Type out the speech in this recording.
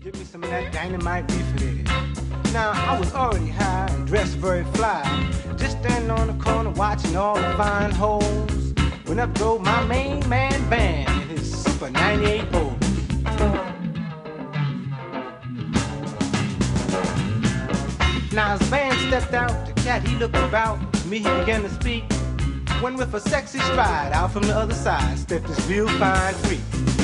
Give me some of that dynamite reefer there. Now, I was already high and dressed very fly, just standing on the corner watching all the fine hoes, when up drove my main man Van in his Super 98 Bull. Now as Van stepped out, the cat he looked about, to me he began to speak, when with a sexy stride out from the other side stepped this real fine freak.